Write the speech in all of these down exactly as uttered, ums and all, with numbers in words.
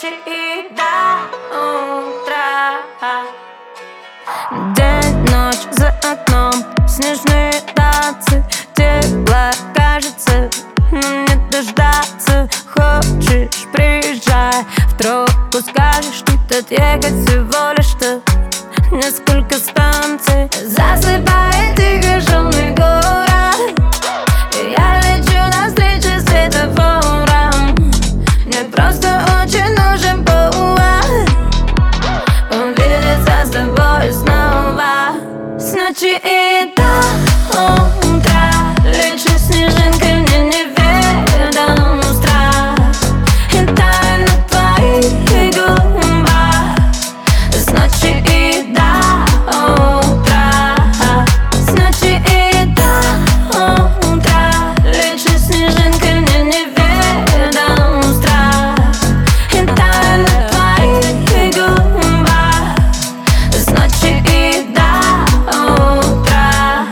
ночи и до утра. День, ночь за окном, снежные танцы. Тепло кажется, но не дождаться. Хочешь, приезжай в тропу, скажешь, что тут ехать всего лишь что несколько станций. Засыпает тихо шумный город, я лечу навстречу светофорам. Мне просто очень нужен повод увидеться с тобой снова. С ночи и до утра лечу снежинкой, мне неведом страх и тайна твоих губах. С ночи и до утра, с ночи и до утра лечу снежинкой, мне неведом страх и тайна твоих губах. С ночи и до утра.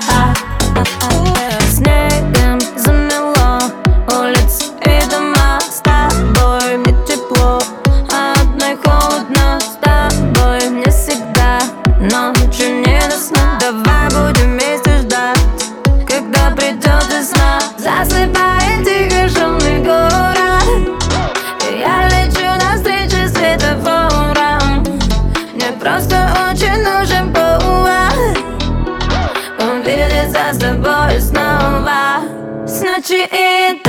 Снегом замело улицы и дома. С тобой мне тепло, а одной холодно. С тобой мне всегда ночью не до сна. Давай будем вместе ждать, когда придет весна. Засыпает тихо шумный город, я лечу навстречу светофорам. Мне просто очень нужен повод увидеться с тобой снова. С ночи и